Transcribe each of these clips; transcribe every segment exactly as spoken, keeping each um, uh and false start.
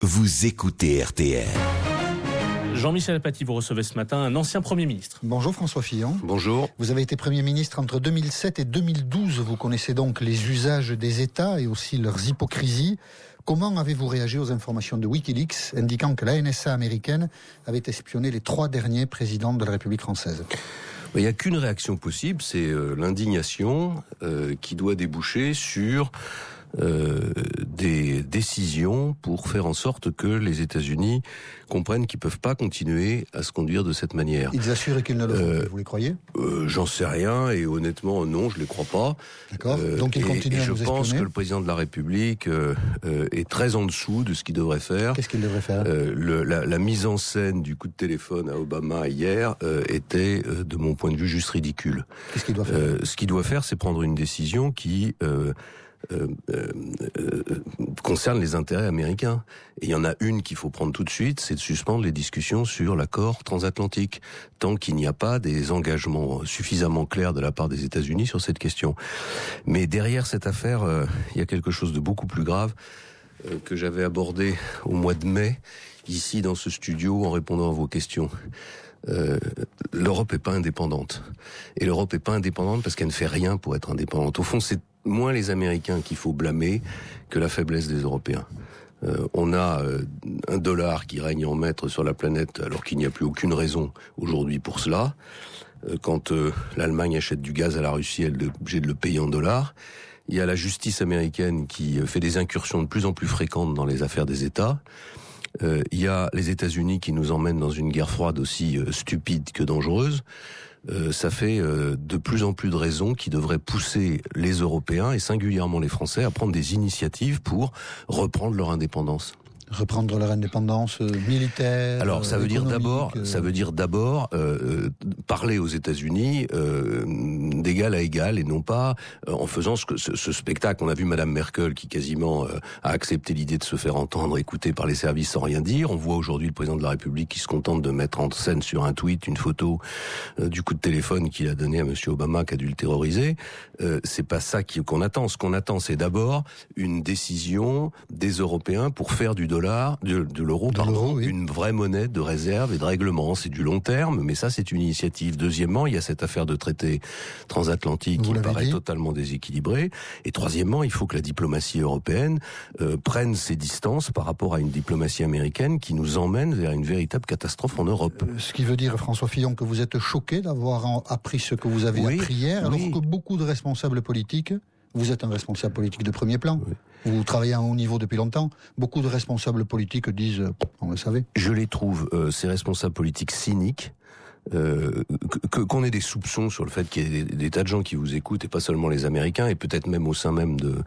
Vous écoutez R T L. Jean-Michel Apathy, vous recevez ce matin un ancien Premier ministre. Bonjour François Fillon. Bonjour. Vous avez été Premier ministre entre deux mille sept et deux mille douze. Vous connaissez donc les usages des États et aussi leurs hypocrisies. Comment avez-vous réagi aux informations de Wikileaks indiquant que la N S A américaine avait espionné les trois derniers présidents de la République française ? Il n'y a qu'une réaction possible, c'est euh, l'indignation euh, qui doit déboucher sur Euh, des décisions pour faire en sorte que les États-Unis comprennent qu'ils peuvent pas continuer à se conduire de cette manière. Ils assurent qu'ils ne le font euh, pas, vous les croyez ? euh, J'en sais rien et honnêtement non, je les crois pas. D'accord. Euh, Donc ils continuent et, et à nous espionner. Je pense que le président de la République euh, euh, est très en dessous de ce qu'il devrait faire. Qu'est-ce qu'il devrait faire ? euh, le, la, la mise en scène du coup de téléphone à Obama hier euh, était, euh, de mon point de vue, juste ridicule. Qu'est-ce qu'il doit faire ? euh, Ce qu'il doit faire, c'est prendre une décision qui euh, Euh, euh, euh, concerne les intérêts américains. Et il y en a une qu'il faut prendre tout de suite, c'est de suspendre les discussions sur l'accord transatlantique, tant qu'il n'y a pas des engagements suffisamment clairs de la part des États-Unis sur cette question. Mais derrière cette affaire, euh, il y a quelque chose de beaucoup plus grave euh, que j'avais abordé au mois de mai, ici dans ce studio, en répondant à vos questions. Euh, L'Europe est pas indépendante. Et l'Europe est pas indépendante parce qu'elle ne fait rien pour être indépendante. Au fond, c'est moins les Américains qu'il faut blâmer que la faiblesse des Européens. Euh, on a euh, un dollar qui règne en maître sur la planète alors qu'il n'y a plus aucune raison aujourd'hui pour cela. Euh, quand euh, l'Allemagne achète du gaz à la Russie, elle est obligée de le payer en dollars. Il y a la justice américaine qui fait des incursions de plus en plus fréquentes dans les affaires des États. Euh, il y a les États-Unis qui nous emmènent dans une guerre froide aussi euh, stupide que dangereuse. Euh, ça fait euh, de plus en plus de raisons qui devraient pousser les Européens et singulièrement les Français à prendre des initiatives pour reprendre leur indépendance. Reprendre leur indépendance euh, militaire. Alors ça veut dire d'abord, euh... ça veut dire d'abord euh, parler aux États-Unis euh, d'égal à égal et non pas euh, en faisant ce, ce, ce spectacle. On a vu Madame Merkel qui quasiment euh, a accepté l'idée de se faire entendre, écouter par les services sans rien dire. On voit aujourd'hui le président de la République qui se contente de mettre en scène sur un tweet une photo euh, du coup de téléphone qu'il a donné à Monsieur Obama qui a dû le terroriser. Euh, c'est pas ça qu'on attend. Ce qu'on attend, c'est d'abord une décision des Européens pour faire du dollar De, de l'euro, de pardon, l'euro, oui. une vraie monnaie de réserve et de règlement. C'est du long terme, mais ça, c'est une initiative. Deuxièmement, il y a cette affaire de traité transatlantique Vous qui paraît dit. totalement déséquilibrée. Et troisièmement, il faut que la diplomatie européenne euh, prenne ses distances par rapport à une diplomatie américaine qui nous emmène vers une véritable catastrophe en Europe. Euh, ce qui veut dire, François Fillon, que vous êtes choqué d'avoir appris ce que vous avez oui, appris hier, alors oui. que beaucoup de responsables politiques... Vous êtes un responsable politique de premier plan. Oui. Vous travaillez à un haut niveau depuis longtemps. Beaucoup de responsables politiques disent, on le savait. Je les trouve, euh, ces responsables politiques cyniques, euh, que, qu'on ait des soupçons sur le fait qu'il y ait des, des tas de gens qui vous écoutent, et pas seulement les Américains, et peut-être même au sein même de,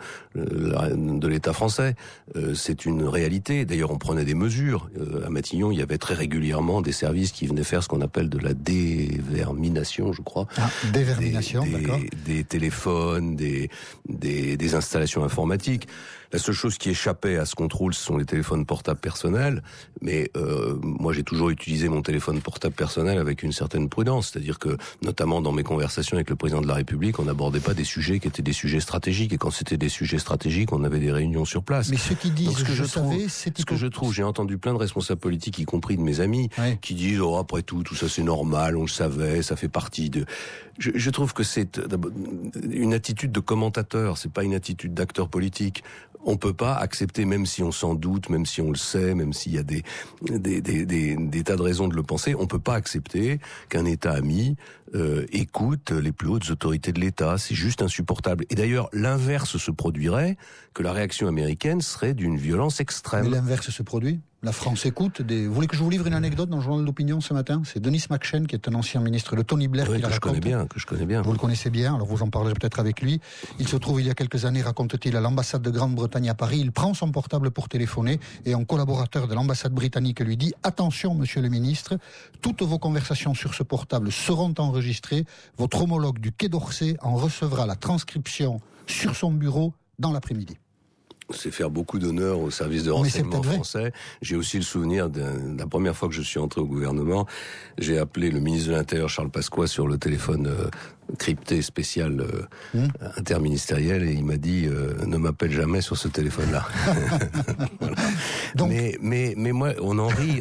de l'État français. Euh, c'est une réalité. D'ailleurs, on prenait des mesures. Euh, à Matignon, il y avait très régulièrement des services qui venaient faire ce qu'on appelle de la dévermination, je crois. Ah, dévermination, des, d'accord. Des, des téléphones, des, des, des installations informatiques. La seule chose qui échappait à ce contrôle, ce sont les téléphones portables personnels. Mais euh, moi, j'ai toujours utilisé mon téléphone portable personnel avec une certaine prudence. C'est-à-dire que, notamment dans mes conversations avec le président de la République, on n'abordait pas des sujets qui étaient des sujets stratégiques. Et quand c'était des sujets stratégiques, on avait des réunions sur place. Mais ceux qui disent, Donc, ce que je, je trouve, savais, c'est ce que je trouve, j'ai entendu plein de responsables politiques, y compris de mes amis, ouais. qui disent, oh, après tout, tout ça c'est normal, on le savait, ça fait partie de... Je, je trouve que c'est une attitude de commentateur, c'est pas une attitude d'acteur politique. On peut pas accepter, même si on s'en doute, même si on le sait, même s'il y a des, des, des, des, des tas de raisons de le penser, on peut pas accepter qu'un État ami euh, écoute les plus hautes autorités de l'État. C'est juste insupportable. Et d'ailleurs, l'inverse se produirait, que la réaction américaine serait d'une violence extrême. Mais l'inverse se produit. La France écoute des... Vous voulez que je vous livre une anecdote dans le journal d'opinion ce matin ? C'est Denis McShane, qui est un ancien ministre de Tony Blair, oui, qui que la je raconte. connais bien, que je connais bien. Vous le connaissez bien, alors vous en parlerez peut-être avec lui. Il se trouve, il y a quelques années, raconte-t-il, à l'ambassade de Grande-Bretagne à Paris, il prend son portable pour téléphoner et un collaborateur de l'ambassade britannique lui dit « Attention, monsieur le ministre, toutes vos conversations sur ce portable seront enregistrées. Votre homologue du Quai d'Orsay en recevra la transcription sur son bureau dans l'après-midi. » C'est faire beaucoup d'honneur au service de renseignement français. J'ai aussi le souvenir de la première fois que je suis entré au gouvernement, j'ai appelé le ministre de l'Intérieur Charles Pasqua sur le téléphone crypté spécial euh, mmh. interministériel et il m'a dit euh, ne m'appelle jamais sur ce téléphone-là. Voilà. Donc... Mais mais mais moi on en rit,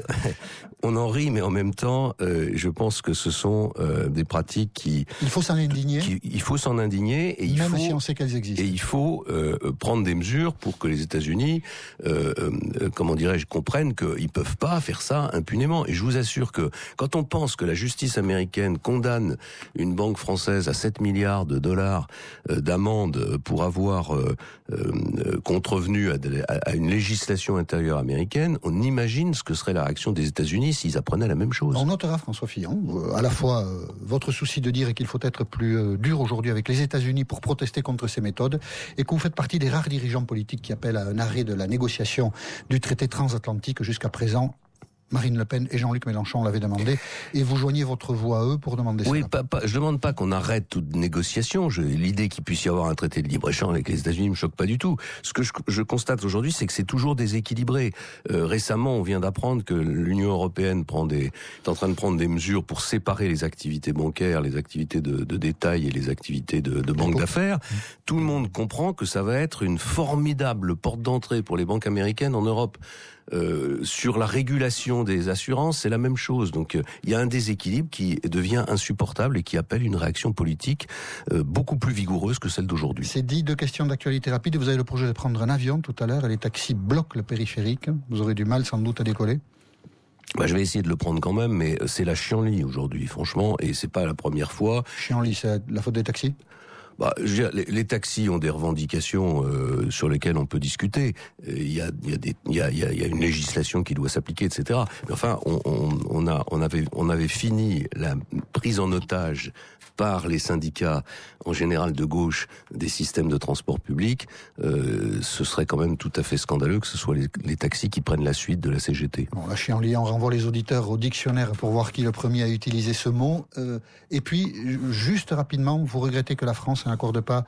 on en rit, mais en même temps euh, je pense que ce sont euh, des pratiques qui il faut s'en indigner. Qui, il faut s'en indigner et il même faut, si on sait qu'elles existent. Et il faut euh, prendre des mesures pour que les États-Unis, euh, euh, comment dirais-je, comprennent qu'ils peuvent pas faire ça impunément. Et je vous assure que quand on pense que la justice américaine condamne une banque française à sept milliards de dollars euh, d'amende pour avoir euh, euh, contrevenu à, à, à une législation intérieure américaine, on imagine ce que serait la réaction des États-Unis s'ils apprenaient la même chose. On notera, François Fillon, euh, à la fois euh, votre souci de dire qu'il faut être plus euh, dur aujourd'hui avec les États-Unis pour protester contre ces méthodes, et que vous faites partie des rares dirigeants politiques qui appellent à un arrêt de la négociation du traité transatlantique. Jusqu'à présent, Marine Le Pen et Jean-Luc Mélenchon l'avaient demandé, et vous joignez votre voix à eux pour demander oui, ça. Oui, pas, je demande pas qu'on arrête toute négociation. Je, l'idée qu'il puisse y avoir un traité de libre-échange avec les États-Unis me choque pas du tout. Ce que je, je constate aujourd'hui, c'est que c'est toujours déséquilibré. Euh, récemment, on vient d'apprendre que l'Union européenne prend des, est en train de prendre des mesures pour séparer les activités bancaires, les activités de, de détail et les activités de, de banque d'affaires. Tout le monde comprend que ça va être une formidable porte d'entrée pour les banques américaines en Europe. Euh, sur la régulation des assurances, c'est la même chose. Donc, euh, il y a un déséquilibre qui devient insupportable et qui appelle une réaction politique euh, beaucoup plus vigoureuse que celle d'aujourd'hui. C'est dit, deux questions d'actualité rapide. Vous avez le projet de prendre un avion tout à l'heure et les taxis bloquent le périphérique. Vous aurez du mal sans doute à décoller. Bah, je vais essayer de le prendre quand même, mais c'est la chienlit aujourd'hui, franchement, et c'est pas la première fois. Chienlit, c'est la faute des taxis ? Bah, je veux dire, les, les taxis ont des revendications euh, sur lesquelles on peut discuter. Il y a, il y a des, il y a, il y a, il y a une législation qui doit s'appliquer, et cetera. Mais enfin, on, on, on a, on avait, on avait fini la prise en otage par les syndicats, en général de gauche, des systèmes de transport public. Euh, ce serait quand même tout à fait scandaleux que ce soit les, les taxis qui prennent la suite de la C G T. Bon, là, Chienlit, on renvoie les auditeurs au dictionnaire pour voir qui le premier a utilisé ce mot. Euh, et puis, juste rapidement, vous regrettez que la France n'accorde pas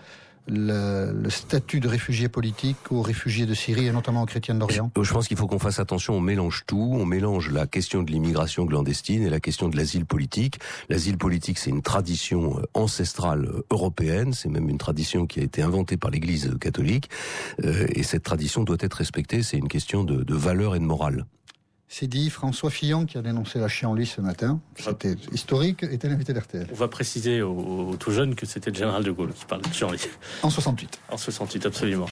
le, le statut de réfugié politique aux réfugiés de Syrie et notamment aux chrétiens d'Orient? Je, je pense qu'il faut qu'on fasse attention, on mélange tout, on mélange la question de l'immigration clandestine et la question de l'asile politique. L'asile politique, c'est une tradition ancestrale européenne, c'est même une tradition qui a été inventée par l'Église catholique, euh, et cette tradition doit être respectée, c'est une question de, de valeur et de morale. C'est dit, François Fillon qui a dénoncé la chienlit ce matin. C'était historique, était l'invité d'R T L. On va préciser aux, aux tout jeunes que c'était le général de Gaulle qui parlait de chienlit. En soixante-huit. En soixante-huit, absolument.